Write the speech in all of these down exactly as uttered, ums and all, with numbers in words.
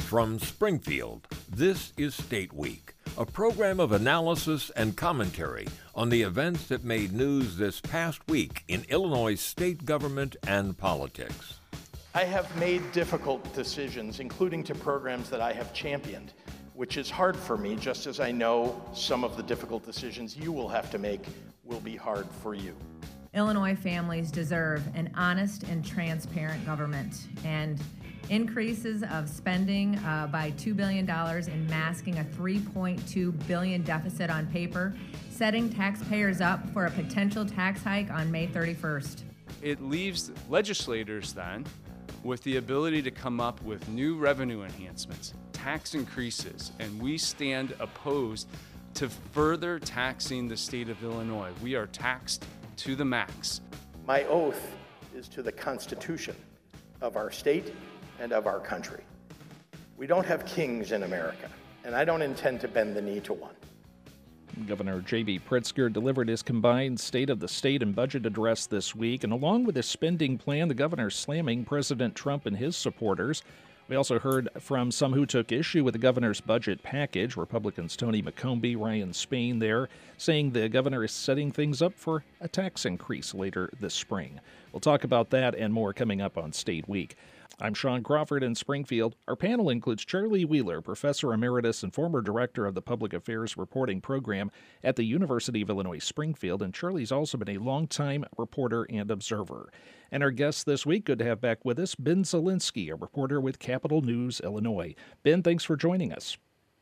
From Springfield, this is State Week, a program of analysis and commentary on the events that made news this past week in Illinois state government and politics. I have made difficult decisions, including to programs that I have championed, which is hard for me, just as I know some of the difficult decisions you will have to make will be hard for you. Illinois families deserve an honest and transparent government, and increases of spending uh, by two billion dollars and masking a three point two billion dollars deficit on paper, setting taxpayers up for a potential tax hike on May thirty-first. It leaves legislators then with the ability to come up with new revenue enhancements, tax increases, and we stand opposed to further taxing the state of Illinois. We are taxed to the max. My oath is to the Constitution of our state and of our country. We don't have kings in America, and I don't intend to bend the knee to one. Governor J B. Pritzker delivered his combined State of the State and budget address this week, and along with his spending plan, the governor slamming President Trump and his supporters. We also heard from some who took issue with the governor's budget package. Republicans Tony McCombie, Ryan Spain there, saying the governor is setting things up for a tax increase later this spring. We'll talk about that and more coming up on State Week. I'm Sean Crawford in Springfield. Our panel includes Charlie Wheeler, Professor Emeritus and former Director of the Public Affairs Reporting Program at the University of Illinois Springfield, and Charlie's also been a longtime reporter and observer. And our guest this week, good to have back with us, Ben Zielinski, a reporter with Capital News Illinois. Ben, thanks for joining us.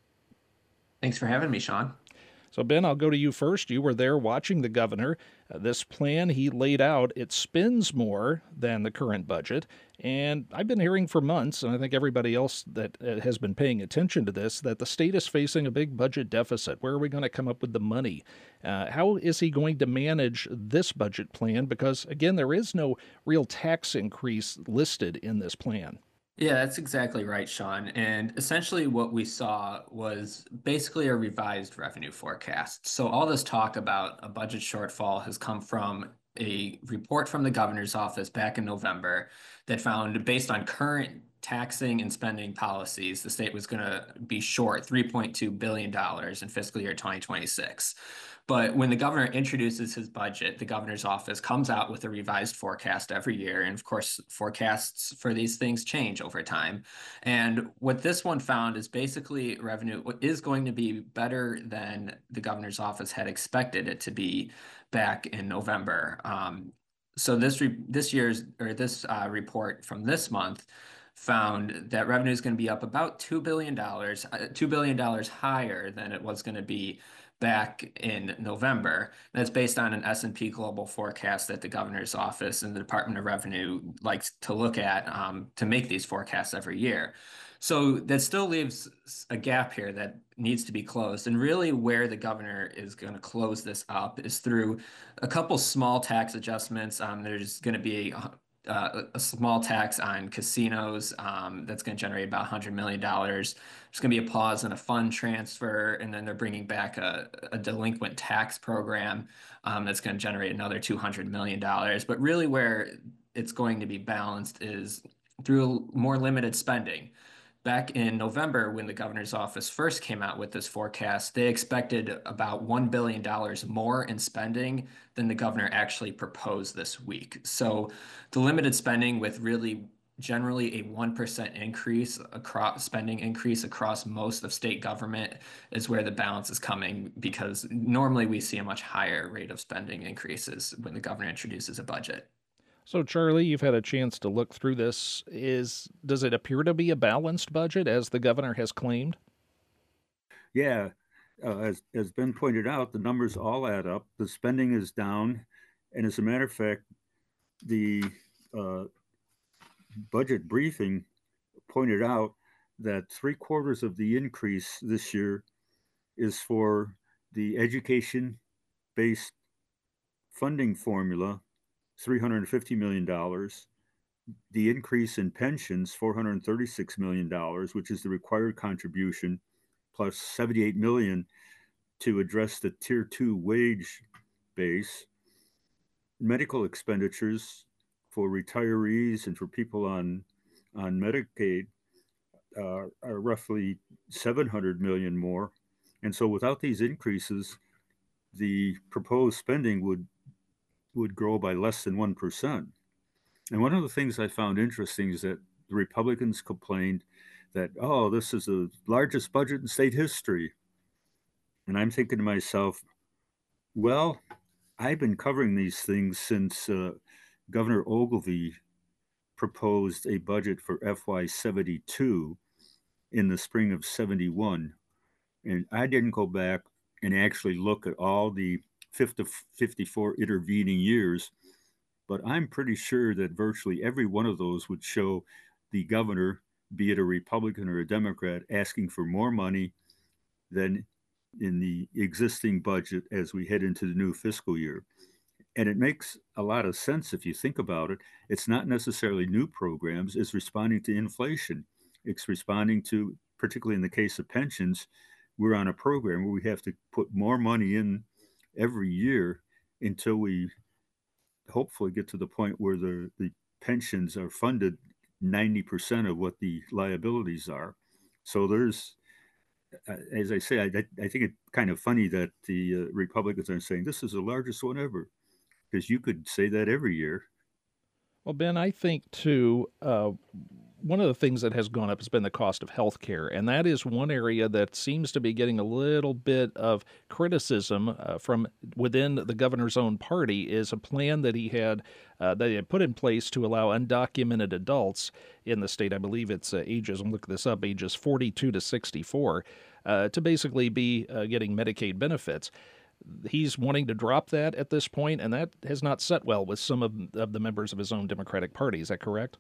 Thanks for having me, Sean. So, Ben, I'll go to you first. You were there watching the governor. Uh, this plan he laid out, it spends more than the current budget. And I've been hearing for months, and I think everybody else that uh, has been paying attention to this, that the state is facing a big budget deficit. Where are we going to come up with the money? Uh, how is he going to manage this budget plan? Because, again, there is no real tax increase listed in this plan. Yeah, that's exactly right, Sean. And essentially what we saw was basically a revised revenue forecast. So all this talk about a budget shortfall has come from a report from the governor's office back in November that found, based on current taxing and spending policies, the state was going to be short three point two billion dollars in fiscal year twenty twenty-six. But when the governor introduces his budget, the governor's office comes out with a revised forecast every year. And of course, forecasts for these things change over time. And what this one found is basically revenue is going to be better than the governor's office had expected it to be back in November. Um, so this re- this year's or this uh, report from this month found that revenue is going to be up about two billion dollars, uh, two billion dollars higher than it was going to be back in November. That's based on an S and P Global forecast that the governor's office and the Department of Revenue likes to look at um, to make these forecasts every year. So that still leaves a gap here that needs to be closed. And really where the governor is going to close this up is through a couple small tax adjustments. Um, there's going to be a Uh, a small tax on casinos um, that's going to generate about one hundred million dollars. There's going to be a pause in a fund transfer, and then they're bringing back a, a delinquent tax program um, that's going to generate another two hundred million dollars. But really where it's going to be balanced is through more limited spending. Back in November, when the governor's office first came out with this forecast, they expected about one billion dollars more in spending than the governor actually proposed this week. So the limited spending with really generally a one percent increase across spending increase across most of state government is where the balance is coming, because normally we see a much higher rate of spending increases when the governor introduces a budget. So, Charlie, you've had a chance to look through this. Is does it appear to be a balanced budget, as the governor has claimed? Yeah, uh, as as Ben pointed out, the numbers all add up. The spending is down, and as a matter of fact, the uh, budget briefing pointed out that three quarters of the increase this year is for the education-based funding formula, three hundred fifty million dollars, the increase in pensions, four hundred thirty-six million dollars, which is the required contribution, plus seventy-eight million dollars to address the tier two wage base, medical expenditures for retirees and for people on, on Medicaid, uh, are roughly seven hundred million more. And so without these increases, the proposed spending would would grow by less than one percent. And one of the things I found interesting is that the Republicans complained that, oh, this is the largest budget in state history. And I'm thinking to myself, well, I've been covering these things since uh, Governor Ogilvie proposed a budget for F Y seventy-two in the spring of seventy-one. And I didn't go back and actually look at all the fifty-four intervening years, but I'm pretty sure that virtually every one of those would show the governor, be it a Republican or a Democrat, asking for more money than in the existing budget as we head into the new fiscal year. And it makes a lot of sense if you think about it. It's not necessarily new programs, it's responding to inflation. It's responding to, particularly in the case of pensions, we're on a program where we have to put more money in every year until we hopefully get to the point where the, the pensions are funded ninety percent of what the liabilities are. So there's, uh, as I say, I, I think it's kind of funny that the uh, Republicans are saying this is the largest one ever, because you could say that every year. Well, Ben, I think too, uh, one of the things that has gone up has been the cost of health care, and that is one area that seems to be getting a little bit of criticism uh, from within the governor's own party. Is a plan that he had uh, that he had put in place to allow undocumented adults in the state, I believe it's uh, ages, I'm looking this up, ages forty-two to sixty-four, uh, to basically be uh, getting Medicaid benefits. He's wanting to drop that at this point, and that has not set well with some of, of the members of his own Democratic Party. Is that correct?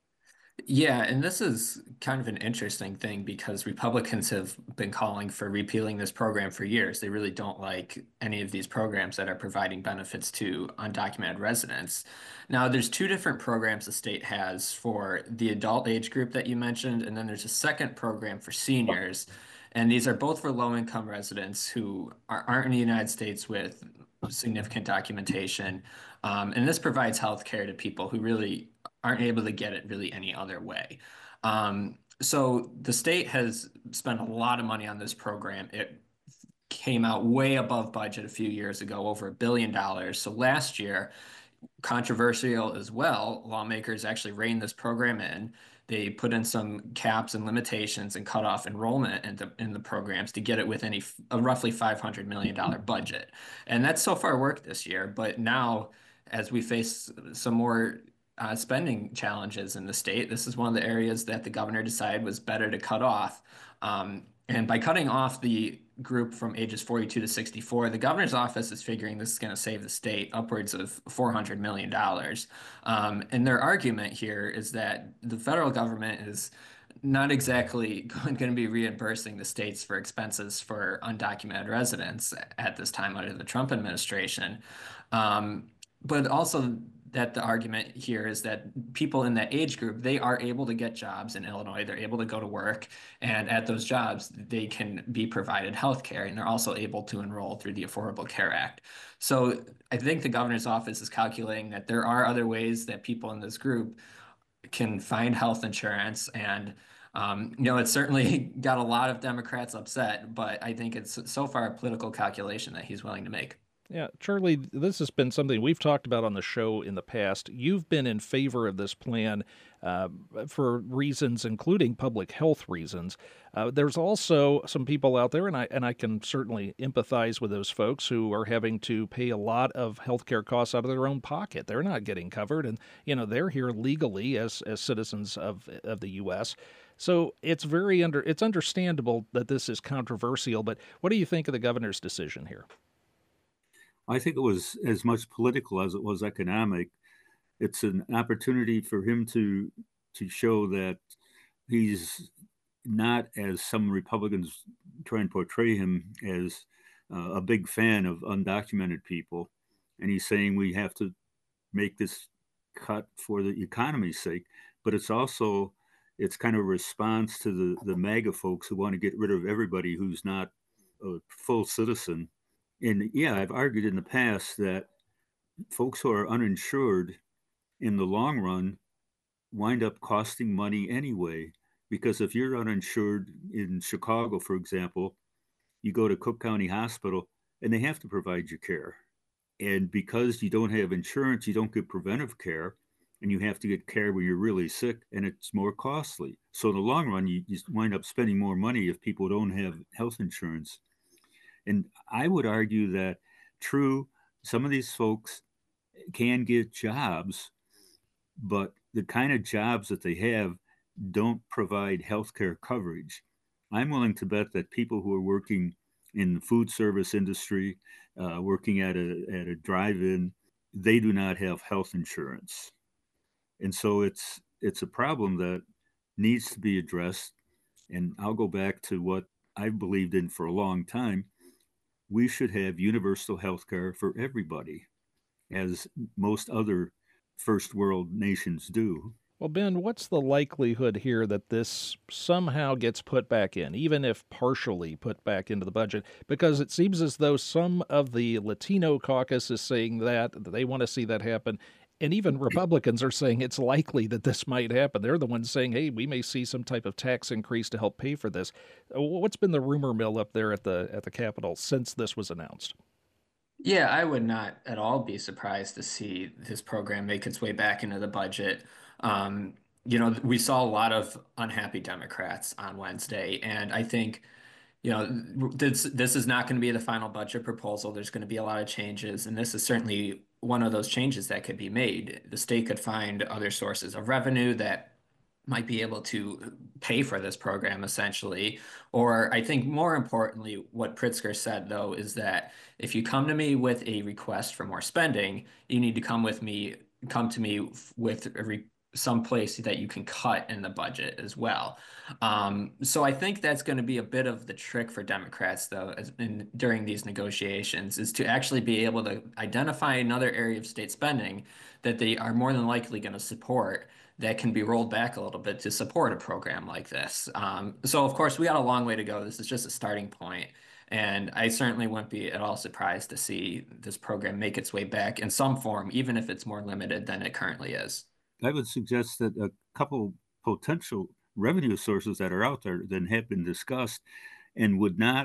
Yeah, and this is kind of an interesting thing because Republicans have been calling for repealing this program for years. They really don't like any of these programs that are providing benefits to undocumented residents. Now, there's two different programs the state has for the adult age group that you mentioned, and then there's a second program for seniors. And these are both for low-income residents who are, aren't in the United States with significant documentation. Um, and this provides health care to people who really aren't able to get it really any other way. Um, so the state has spent a lot of money on this program. It came out way above budget a few years ago, over a billion dollars. So last year, controversial as well, lawmakers actually reined this program in. They put in some caps and limitations and cut off enrollment in the, in the programs to get it within a, a roughly five hundred million dollars budget. And that's so far worked this year. But now, as we face some more uh, spending challenges in the state, this is one of the areas that the governor decided was better to cut off. Um, and by cutting off the group from ages forty-two to sixty-four, the governor's office is figuring this is going to save the state upwards of four hundred million dollars. Um, and their argument here is that the federal government is not exactly going to be reimbursing the states for expenses for undocumented residents at this time under the Trump administration. Um, but also that the argument here is that people in that age group, they are able to get jobs in Illinois. They're able to go to work, and at those jobs, they can be provided health care, and they're also able to enroll through the Affordable Care Act. So I think the governor's office is calculating that there are other ways that people in this group can find health insurance. And, um, you know, it's certainly got a lot of Democrats upset, but I think it's so far a political calculation that he's willing to make. Yeah, Charlie, this has been something we've talked about on the show in the past. You've been in favor of this plan uh, for reasons, including public health reasons. Uh, there's also some people out there, and I and I can certainly empathize with those folks who are having to pay a lot of healthcare costs out of their own pocket. They're not getting covered, and you know they're here legally as as citizens of of the U S. So it's very under it's understandable that this is controversial. But what do you think of the governor's decision here? I think it was as much political as it was economic. It's an opportunity for him to to show that he's not, as some Republicans try and portray him, as uh, a big fan of undocumented people. And he's saying we have to make this cut for the economy's sake. But it's also, it's kind of a response to the, the MAGA folks who want to get rid of everybody who's not a full citizen. And yeah, I've argued in the past that folks who are uninsured in the long run wind up costing money anyway. Because if you're uninsured in Chicago, for example, you go to Cook County Hospital and they have to provide you care. And because you don't have insurance, you don't get preventive care, and you have to get care when you're really sick, and it's more costly. So in the long run, you, you wind up spending more money if people don't have health insurance. And I would argue that, true, some of these folks can get jobs, but the kind of jobs that they have don't provide health care coverage. I'm willing to bet that people who are working in the food service industry, uh, working at a, at a drive-in, they do not have health insurance. And so it's it's a problem that needs to be addressed. And I'll go back to what I've believed in for a long time. We should have universal health care for everybody, as most other first world nations do. Well, Ben, what's the likelihood here that this somehow gets put back in, even if partially put back into the budget? Because it seems as though some of the Latino caucus is saying that, that they want to see that happen. And even Republicans are saying it's likely that this might happen. They're the ones saying, hey, we may see some type of tax increase to help pay for this. What's been the rumor mill up there at the at the Capitol since this was announced? Yeah, I would not at all be surprised to see this program make its way back into the budget. Um, you know, we saw a lot of unhappy Democrats on Wednesday, and I think, you know, this this is not going to be the final budget proposal. There's going to be a lot of changes, and this is certainly one of those changes that could be made. The state could find other sources of revenue that might be able to pay for this program essentially. Or I think more importantly, what Pritzker said though is that if you come to me with a request for more spending, you need to come with me, come to me with a re some place that you can cut in the budget as well. Um, so I think that's going to be a bit of the trick for Democrats, though, as in, during these negotiations, is to actually be able to identify another area of state spending that they are more than likely going to support that can be rolled back a little bit to support a program like this. Um, so, of course, we got a long way to go. This is just a starting point. And I certainly wouldn't be at all surprised to see this program make its way back in some form, even if it's more limited than it currently is. I would suggest that a couple potential revenue sources that are out there that have been discussed and would not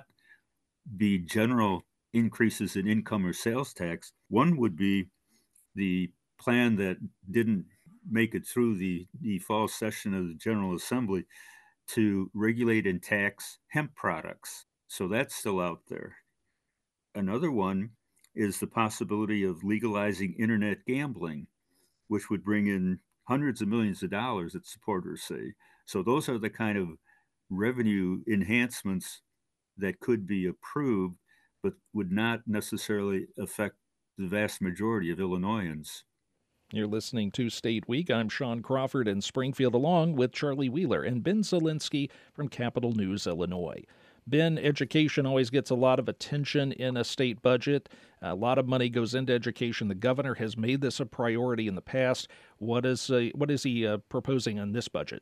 be general increases in income or sales tax. One would be the plan that didn't make it through the, the fall session of the General Assembly to regulate and tax hemp products. So that's still out there. Another one is the possibility of legalizing internet gambling, which would bring in hundreds of millions of dollars, that supporters say. So those are the kind of revenue enhancements that could be approved, but would not necessarily affect the vast majority of Illinoisans. You're listening to State Week. I'm Sean Crawford in Springfield, along with Charlie Wheeler and Ben Zielinski from Capital News, Illinois. Ben, education always gets a lot of attention in a state budget. A lot of money goes into education. The governor has made this a priority in the past. What is uh, what is he uh, proposing on this budget?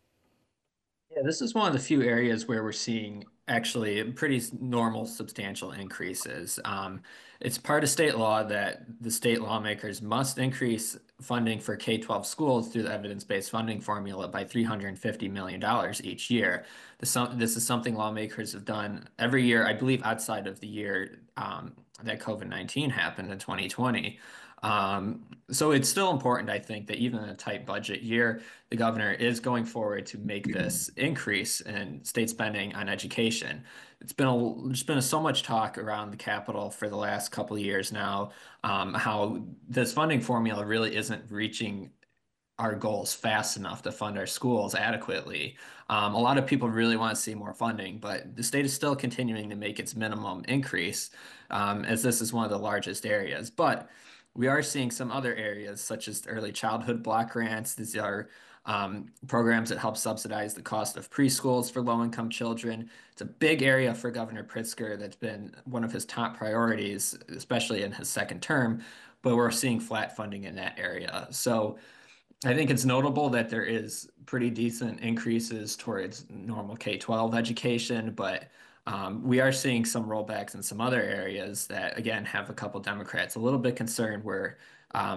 Yeah, this is one of the few areas where we're seeing actually pretty normal, substantial increases. Um, it's part of state law that the state lawmakers must increase funding for K twelve schools through the evidence-based funding formula by three hundred fifty million dollars each year. This, this is something lawmakers have done every year, I believe, outside of the year um, that COVID nineteen happened in twenty twenty. Um, so it's still important, I think, that even in a tight budget year, the governor is going forward to make this increase in state spending on education. It's been a, there's been a, so much talk around the Capitol for the last couple of years now, um, how this funding formula really isn't reaching our goals fast enough to fund our schools adequately. Um, a lot of people really want to see more funding, but the state is still continuing to make its minimum increase, um, as this is one of the largest areas. But we are seeing some other areas, such as early childhood block grants. These are um, programs that help subsidize the cost of preschools for low-income children. It's a big area for Governor Pritzker that's been one of his top priorities, especially in his second term, but we're seeing flat funding in that area. So I think it's notable that there is pretty decent increases towards normal K twelve education, but um, we are seeing some rollbacks in some other areas that, again, have a couple Democrats a little bit concerned where um,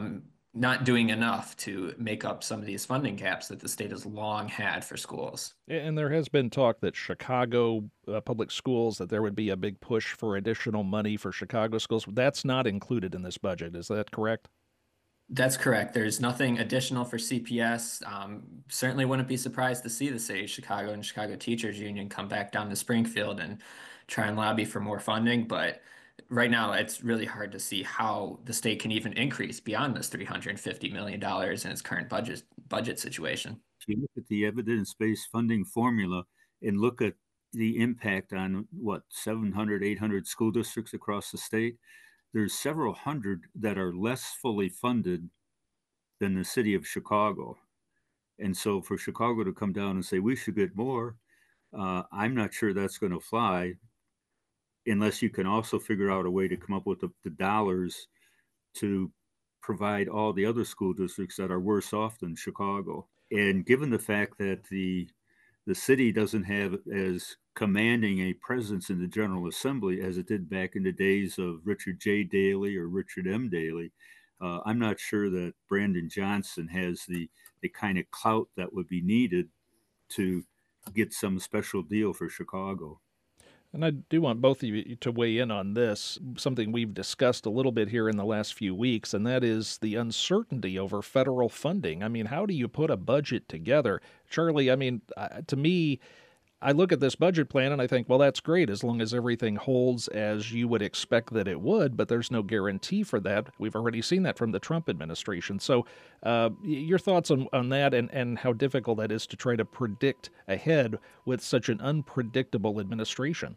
not doing enough to make up some of these funding gaps that the state has long had for schools. And there has been talk that Chicago uh, public schools, that there would be a big push for additional money for Chicago schools. That's not included in this budget. Is that correct? That's correct. There's nothing additional for C P S. Um, certainly wouldn't be surprised to see the city of Chicago and Chicago Teachers Union come back down to Springfield and try and lobby for more funding. But right now, it's really hard to see how the state can even increase beyond this three hundred fifty million dollars in its current budget budget situation. If you look at the evidence-based funding formula and look at the impact on what, seven hundred, eight hundred school districts across the state, there's several hundred that are less fully funded than the city of Chicago. And so for Chicago to come down and say we should get more, uh, I'm not sure that's going to fly unless you can also figure out a way to come up with the, the dollars to provide all the other school districts that are worse off than Chicago. And given the fact that the the city doesn't have as commanding a presence in the General Assembly as it did back in the days of Richard J. Daley or Richard M. Daley, uh, I'm not sure that Brandon Johnson has the, the kind of clout that would be needed to get some special deal for Chicago. And I do want both of you to weigh in on this, something we've discussed a little bit here in the last few weeks, and that is the uncertainty over federal funding. I mean, how do you put a budget together? Charlie, I mean, uh, to me, I look at this budget plan and I think, well, that's great as long as everything holds as you would expect that it would, but there's no guarantee for that. We've already seen that from the Trump administration. So uh, your thoughts on, on that and, and how difficult that is to try to predict ahead with such an unpredictable administration.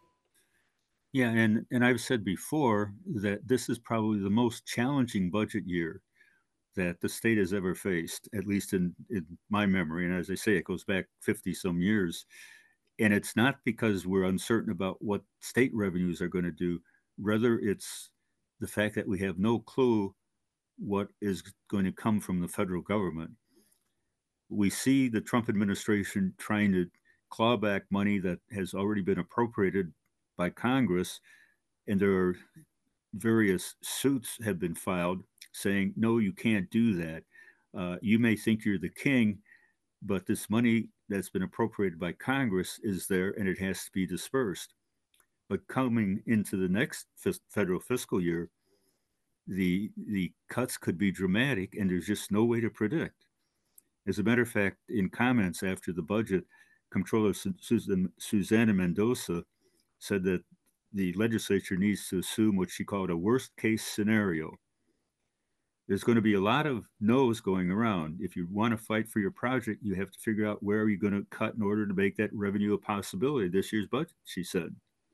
Yeah, and, and I've said before that this is probably the most challenging budget year that the state has ever faced, at least in, in my memory. And as I say, it goes back fifty some years. And it's not because we're uncertain about what state revenues are going to do. Rather, it's the fact that we have no clue what is going to come from the federal government. We see the Trump administration trying to claw back money that has already been appropriated by Congress, and there are various suits have been filed saying, no, you can't do that. Uh, you may think you're the king, but this money that's been appropriated by Congress is there and it has to be dispersed. But coming into the next f- federal fiscal year, the, the cuts could be dramatic and there's just no way to predict. As a matter of fact, in comments after the budget, Comptroller Susan, Susana Mendoza said that the legislature needs to assume what she called a worst case scenario. There's going to be a lot of no's going around. If you want to fight for your project, you have to figure out where you're going to cut in order to make that revenue a possibility this year's budget, she said.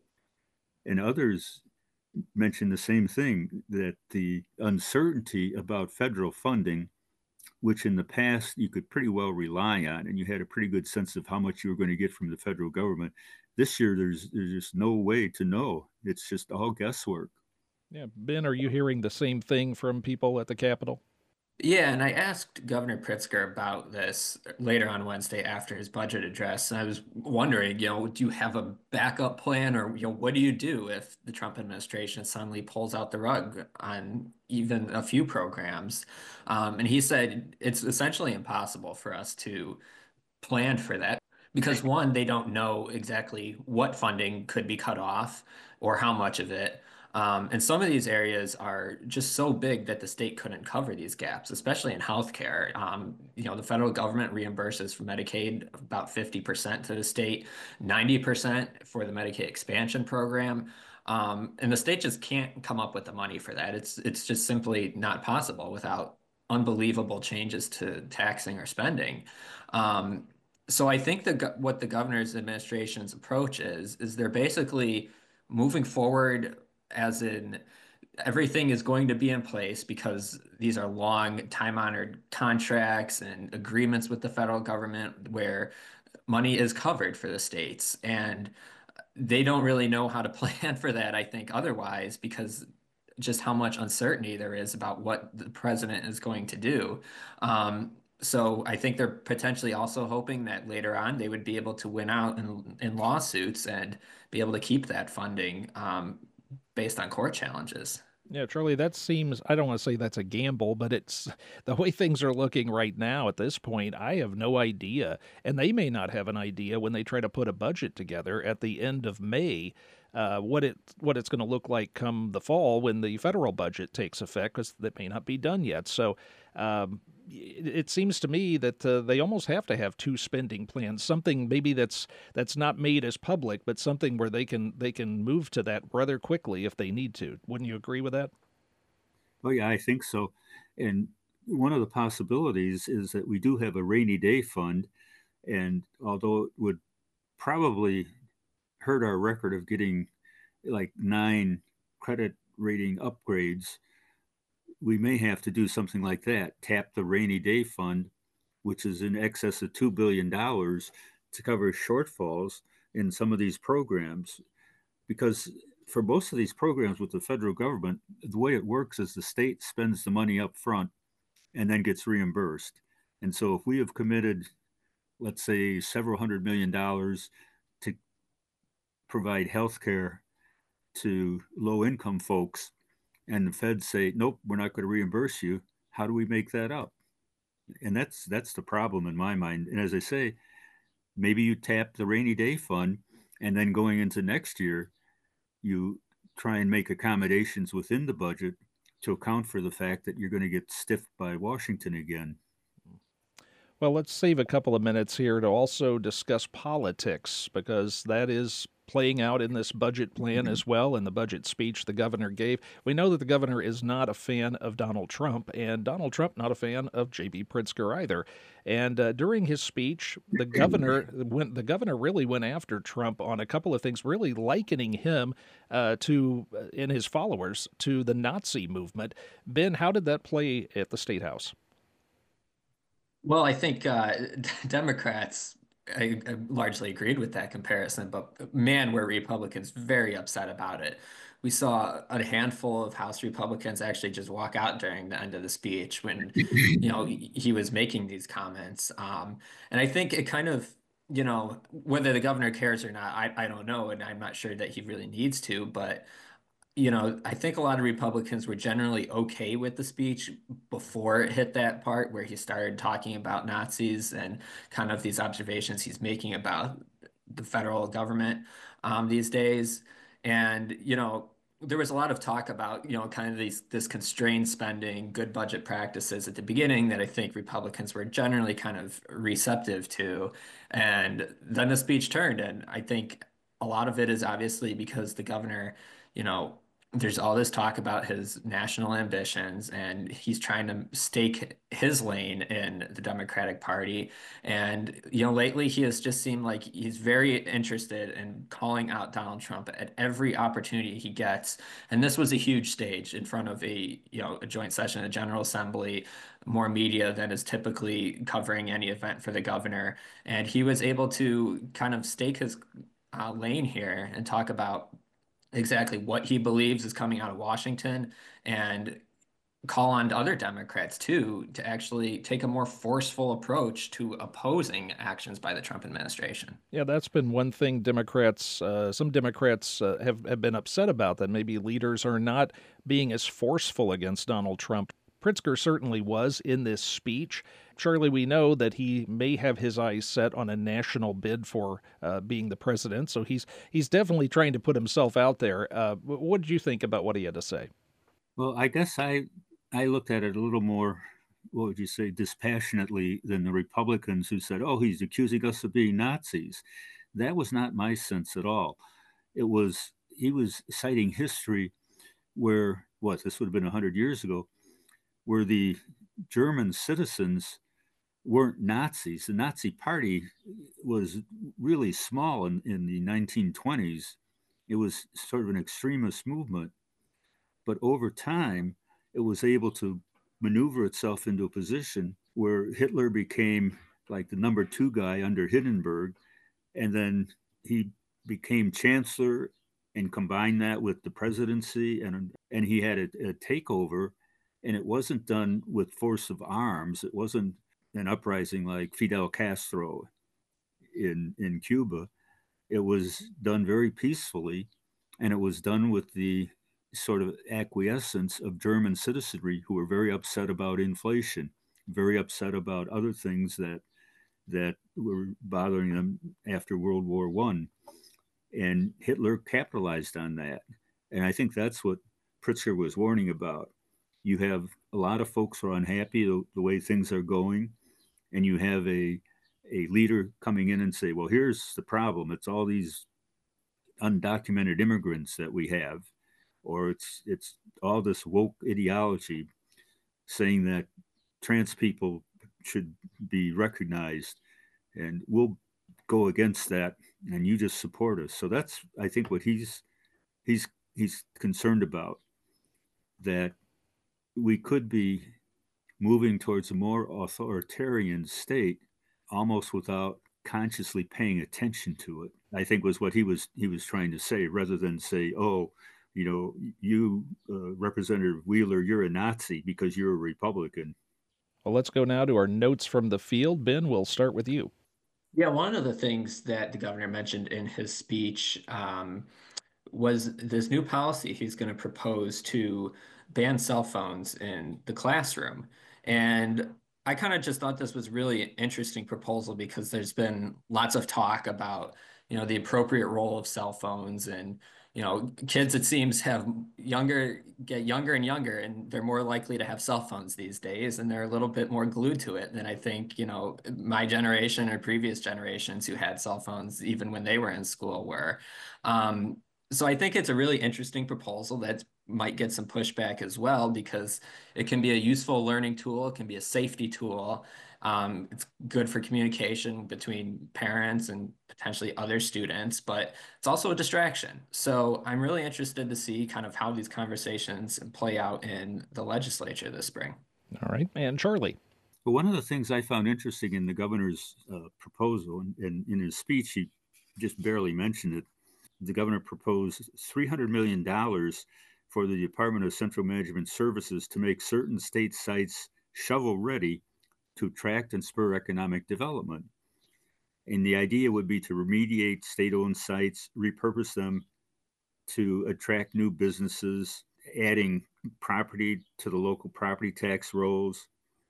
And others mentioned the same thing, that the uncertainty about federal funding, which in the past you could pretty well rely on, and you had a pretty good sense of how much you were going to get from the federal government. This year, there's there's just no way to know. It's just all guesswork. Yeah, Ben, are you hearing the same thing from people at the Capitol? Yeah, and I asked Governor Pritzker about this later on Wednesday after his budget address. And I was wondering, you know, do you have a backup plan, or, you know, what do you do if the Trump administration suddenly pulls out the rug on even a few programs? Um, and he said it's essentially impossible for us to plan for that because, one, they don't know exactly what funding could be cut off or how much of it. Um, and some of these areas are just so big that the state couldn't cover these gaps, especially in healthcare. Um, you know, the federal government reimburses for Medicaid about fifty percent to the state, ninety percent for the Medicaid expansion program. Um, and the state just can't come up with the money for that. It's it's just simply not possible without unbelievable changes to taxing or spending. Um, so I think the what the governor's administration's approach is, is they're basically moving forward as in everything is going to be in place because these are long time-honored contracts and agreements with the federal government where money is covered for the states. And they don't really know how to plan for that, I think, otherwise, because just how much uncertainty there is about what the president is going to do. Um, so I think they're potentially also hoping that later on they would be able to win out in, in lawsuits and be able to keep that funding um, based on court challenges. Yeah, Charlie, that seems, I don't want to say that's a gamble, but it's the way things are looking right now at this point. I have no idea. And they may not have an idea when they try to put a budget together at the end of May. Uh, what it what it's going to look like come the fall when the federal budget takes effect, because that may not be done yet. So um, it, it seems to me that uh, they almost have to have two spending plans, something maybe that's that's not made as public, but something where they can they can move to that rather quickly if they need to. Wouldn't you agree with that? Oh, yeah, I think so. And one of the possibilities is that we do have a rainy day fund. And although it would probably hurt our record of getting like nine credit rating upgrades, we may have to do something like that, tap the rainy day fund, which is in excess of two billion dollars to cover shortfalls in some of these programs. Because for most of these programs with the federal government, the way it works is the state spends the money up front and then gets reimbursed. And so if we have committed, let's say, several hundred million dollars to provide health care to low income folks, and the feds say, nope, we're not going to reimburse you, how do we make that up? And that's that's the problem in my mind. And as I say, maybe you tap the rainy day fund, and then going into next year, you try and make accommodations within the budget to account for the fact that you're going to get stiffed by Washington again. Well, let's save a couple of minutes here to also discuss politics, because that is playing out in this budget plan as well, in the budget speech the governor gave. We know that the governor is not a fan of Donald Trump, and Donald Trump not a fan of J B Pritzker either. And uh, during his speech, the governor went, the governor really went after Trump on a couple of things, really likening him uh, to, uh, and his followers, to the Nazi movement. Ben, how did that play at the State House? Well, I think uh, Democrats I, I largely agreed with that comparison, but man, were Republicans very upset about it. We saw a handful of House Republicans actually just walk out during the end of the speech when, you know, he, he was making these comments. Um, and I think it kind of, you know, whether the governor cares or not, I, I don't know, and I'm not sure that he really needs to, but you know, I think a lot of Republicans were generally okay with the speech before it hit that part where he started talking about Nazis and kind of these observations he's making about the federal government um, these days. And, you know, there was a lot of talk about, you know, kind of these this constrained spending, good budget practices at the beginning that I think Republicans were generally kind of receptive to. And then the speech turned, and I think a lot of it is obviously because the governor, you know, there's all this talk about his national ambitions, and he's trying to stake his lane in the Democratic Party. And, you know, lately he has just seemed like he's very interested in calling out Donald Trump at every opportunity he gets. And this was a huge stage in front of a, you know, a joint session, a General Assembly, more media than is typically covering any event for the governor. And he was able to kind of stake his uh, lane here and talk about exactly what he believes is coming out of Washington, and call on other Democrats too to actually take a more forceful approach to opposing actions by the Trump administration. Yeah, that's been one thing Democrats, uh, some Democrats uh, have, have been upset about, that maybe leaders are not being as forceful against Donald Trump. Pritzker certainly was in this speech. Charlie, we know that he may have his eyes set on a national bid for uh, being the president, so he's he's definitely trying to put himself out there. Uh, what did you think about what he had to say? Well, I guess I I looked at it a little more, what would you say, dispassionately than the Republicans who said, oh, he's accusing us of being Nazis. That was not my sense at all. It was, he was citing history where, what, this would have been one hundred years ago, where the German citizens weren't Nazis. The Nazi Party was really small in, in the nineteen twenties. It was sort of an extremist movement. But over time, it was able to maneuver itself into a position where Hitler became like the number two guy under Hindenburg. And then he became chancellor and combined that with the presidency. And, and he had a, a takeover. And it wasn't done with force of arms. It wasn't an uprising like Fidel Castro in, in Cuba. It was done very peacefully, and it was done with the sort of acquiescence of German citizenry who were very upset about inflation, very upset about other things that that were bothering them after World War One. And Hitler capitalized on that. And I think that's what Pritzker was warning about. You have a lot of folks who are unhappy the, the way things are going, and you have a a leader coming in and say, well, here's the problem. It's all these undocumented immigrants that we have, or it's it's all this woke ideology saying that trans people should be recognized, and we'll go against that, and you just support us. So that's, I think, what he's he's he's concerned about, that we could be moving towards a more authoritarian state almost without consciously paying attention to it, I think was what he was he was trying to say, rather than say, oh, you know, you, uh, Representative Wheeler, you're a Nazi because you're a Republican. Well, let's go now to our notes from the field. Ben, we'll start with you. Yeah, one of the things that the governor mentioned in his speech um, was this new policy he's going to propose to ban cell phones in the classroom. And I kind of just thought this was really an interesting proposal because there's been lots of talk about, you know, the appropriate role of cell phones, and, you know, kids, it seems, have younger, get younger and younger, and they're more likely to have cell phones these days, and they're a little bit more glued to it than I think, you know, my generation or previous generations who had cell phones even when they were in school were. Um, so I think it's a really interesting proposal that might get some pushback as well, because it can be a useful learning tool, it can be a safety tool. Um, it's good for communication between parents and potentially other students, but it's also a distraction. So I'm really interested to see kind of how these conversations play out in the legislature this spring. All right. And Charlie. But one of the things I found interesting in the governor's uh, proposal, and, and in his speech, he just barely mentioned it, the governor proposed three hundred million dollars for the Department of Central Management Services to make certain state sites shovel-ready to attract and spur economic development. And the idea would be to remediate state-owned sites, repurpose them to attract new businesses, adding property to the local property tax rolls.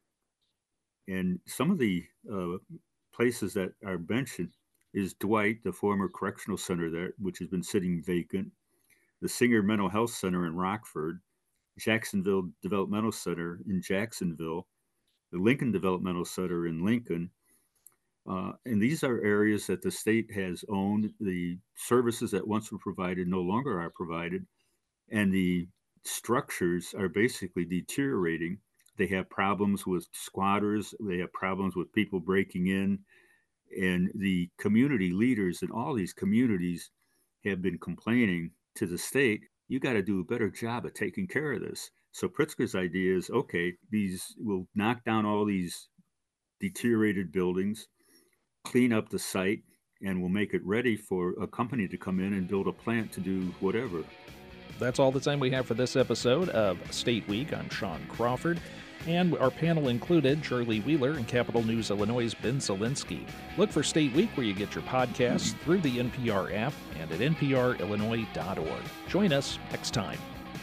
And some of the uh, places that are mentioned is Dwight, the former correctional center there, which has been sitting vacant, the Singer Mental Health Center in Rockford, Jacksonville Developmental Center in Jacksonville, the Lincoln Developmental Center in Lincoln. Uh, and these are areas that the state has owned. The services that once were provided no longer are provided, and the structures are basically deteriorating. They have problems with squatters, they have problems with people breaking in, and the community leaders in all these communities have been complaining to the state, you got to do a better job of taking care of this. So Pritzker's idea is, okay, these will knock down all these deteriorated buildings, clean up the site, and we'll make it ready for a company to come in and build a plant to do whatever. That's all the time we have for this episode of State Week. I'm Sean Crawford, and our panel included Charlie Wheeler and Capital News Illinois' Ben Zielinski. Look for State Week where you get your podcasts through the N P R app and at N P R Illinois dot org. Join us next time.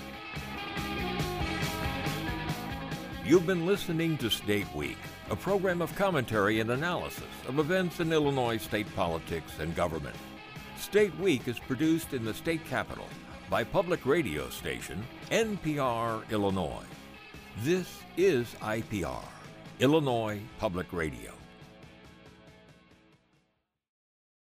You've been listening to State Week, a program of commentary and analysis of events in Illinois state politics and government. State Week is produced in the state capital by public radio station N P R Illinois. This is I P R, Illinois Public Radio.